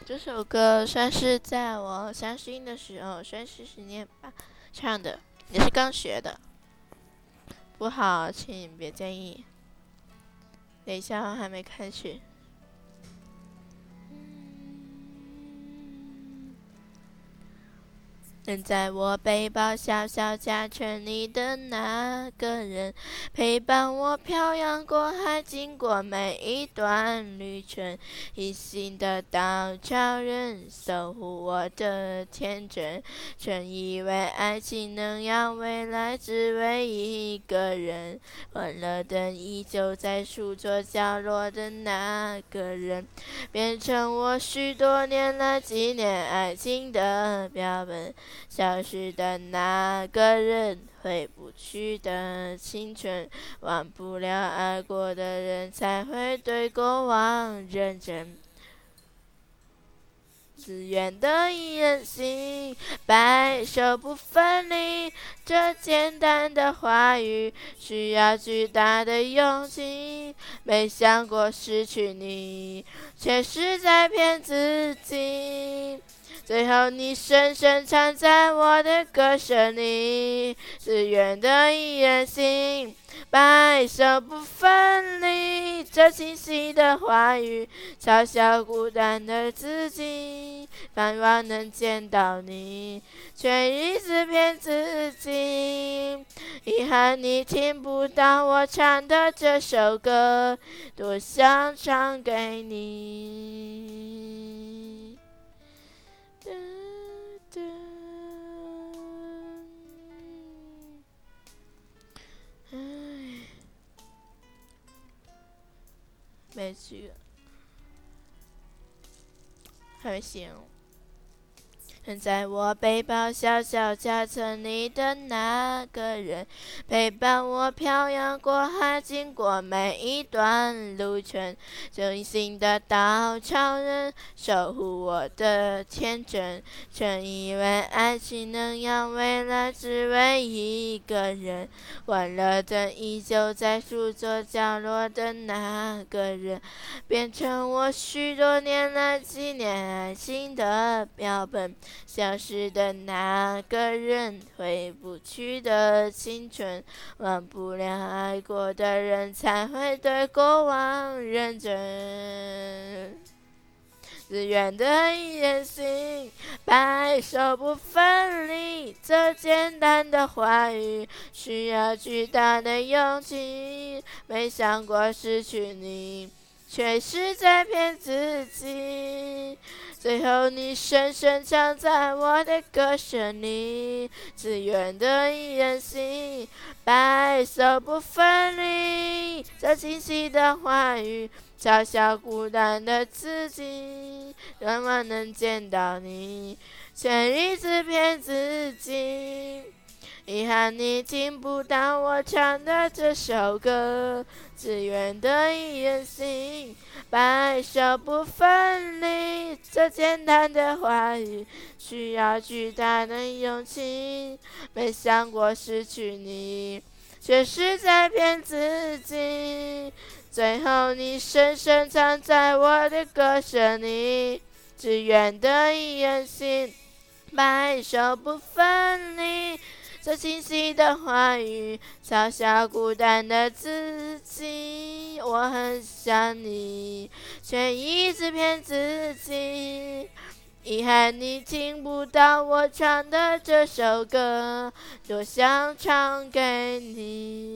这首歌算是在我相信的时候，算是10年吧唱的，也是刚学的，不好请别介意。等一下还没开始。能在我背包小小夹着你的那个人，陪伴我漂洋过海，经过每一段旅程，一心的稻草人，守护我的天真。曾以为爱情能让未来只为一个人，关了灯依旧在书桌角落的那个人，变成我许多年来纪念爱情的标本。消失的那个人，回不去的青春，忘不了爱过的人，才会对过往认真。自愿的一人行，白首不分离。这简单的话语，需要巨大的勇气。没想过失去你，却是在骗自己。最后你深深藏在我的歌声里，自愿的一人行，白首不分离。这清晰的话语，嘲笑孤单的自己，盼望能见到你，却一直骗自己。遗憾你听不到我唱的这首歌，多想唱给你。没去，还没写哦。曾在我背包小小夹着你的那个人，陪伴我漂洋过海，经过每一段路程。真心的稻草人，守护我的天真。曾以为爱情能让未来只为一个人，关了灯依旧在书桌角落的那个人，变成我许多年来纪念爱情的标本。消失的那个人，回不去的青春，忘不了爱过的人，才会对过往认真。自愿的一人行，白首不分离。这简单的话语，需要巨大的勇气。没想过失去你，却是在骗自己。最后你深深藏在我的歌声里，自愿的一人行，白首不分离。这清晰的话语，嘲笑孤单的自己，愿望能见到你，却一直骗自己。遗憾你听不到我唱的这首歌，自愿的一人行，白首不分离。这简单的话语，需要巨大的勇气。没想过失去你，却是在骗自己。最后你深深藏在我的歌声里，自愿的一人行，白首不分离。这清晰的话语，嘲笑孤单的自己。我很想你，却一直骗自己。遗憾你听不到我唱的这首歌，多想唱给你。